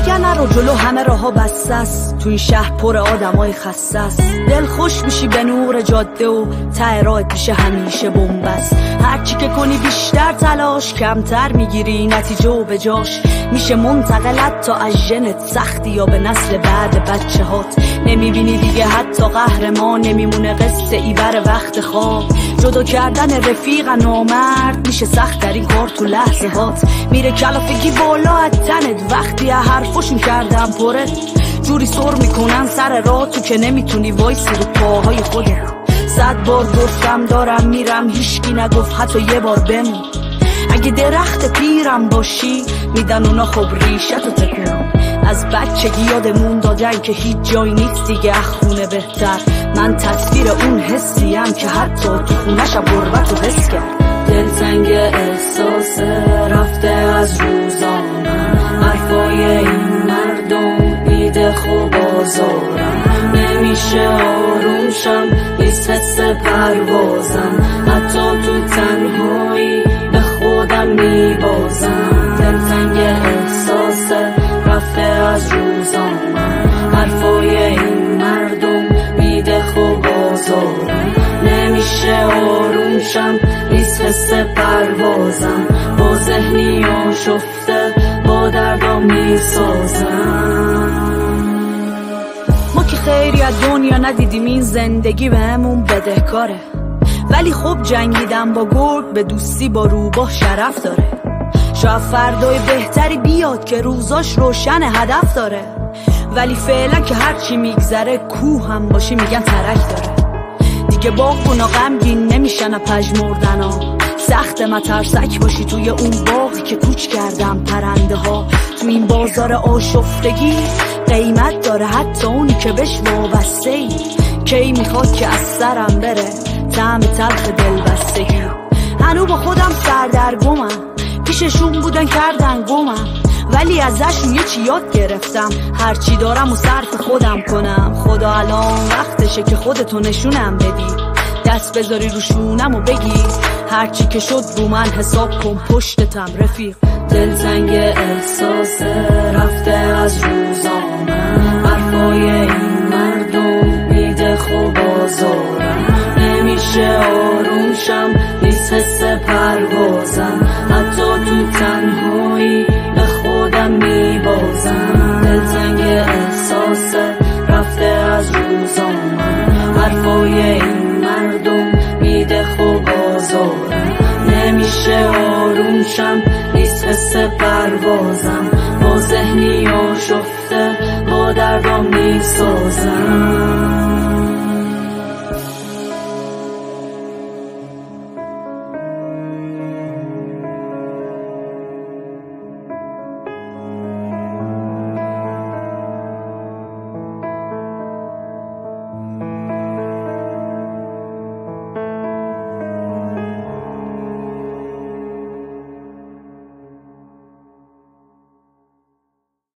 میگن رو جلو همه راهها بسته است، تو این شهر پر آدمای خسته است. دل خوش میشی به نور جاده و ته راهت میشه همیشه بنبست. هرچی که کنی بیشتر تلاش، کمتر میگیری نتیجه و به جاش. میشه منتقلت تا از ژنت سختی یا به نسل بعد بچه هات. نمیبینی دیگه حتی قهرمان نمیمونه قصه ای بر وقت خواب. جدا کردن رفیق نامرد میشه سخت در این کار تو لحظه هات. میره کلافگی بالا از تنت وقتی حرفشون کردم پرت. جوری سر میکنن سر راه تو که نمیتونی وایسی رو پاهای خودت. 100 بار گفتم دارم میرم هیچکی نگفت حتی یه بار بمون. اگه درخت پیرم باشی میدن اونا خب ریشتو تکون. از بچگی یادمون دادن که هیچ جایی نیست دیگه خونه بهتر. من تصویر اون حسیم که حتی تو خونشم غربتو حس کرد. دلتنگ احساس رفته از روزانم، حرفای این مردم بیده خوب آزارم. نمیشه آرومشم نیست حس پروازم، حتی تو تنهایی به خودم میبازم. دلتنگ احساس رفته از روزانم، حرفای این مردم بیده خوب آزارم. نمیشه آرومشم نیست حس پروازم، با ذهنی آشفته با دردم میسازم. ما که خیلی از دنیا ندیدیم این زندگی بهمون بدهکاره، ولی خب جنگیدن با گرگ به دوستی با روباه شرف داره. شاید فردای بهتری بیاد که روزاش روشن هدف داره، ولی فعلا که هرچی میگذره کوه هم باشی میگن ترک داره. دیگه باغونا غمگین نمیشن پژمردنا، سخت مترسک باشی توی اون باغی که کوچ کردم پرنده ها. تو این بازار آشفتگی قیمت داره حتی اونی که بهش وابسته ای. کی میخواد که از سرم بره طعم تلخ دلبستگی. هنو با خودم سردرگمم، پیششون بودن کردن گمم، ولی ازشون یه چی یاد گرفتم. هرچی دارم و صرف خودم کنم. خدا الان وقتشه که خودتو نشونم بدی، دست بذاری رو شونم و بگی هرچی که شد رو من حساب کن پشتتم رفیق. دلتنگ احساس رفته از روزانم، حرفای این مردم بیده خوب آزارم. نمیشه آرومشم نیست حس پروازم، حتی تو تنهایی به خودم میبازم. دلتنگ احساس رفته از روزانم، حرفای این مردم بیده خوب آزارم. نمیشه آرومشم نیست حس پروازم، با ذهنی آشفته با دردم میسازم.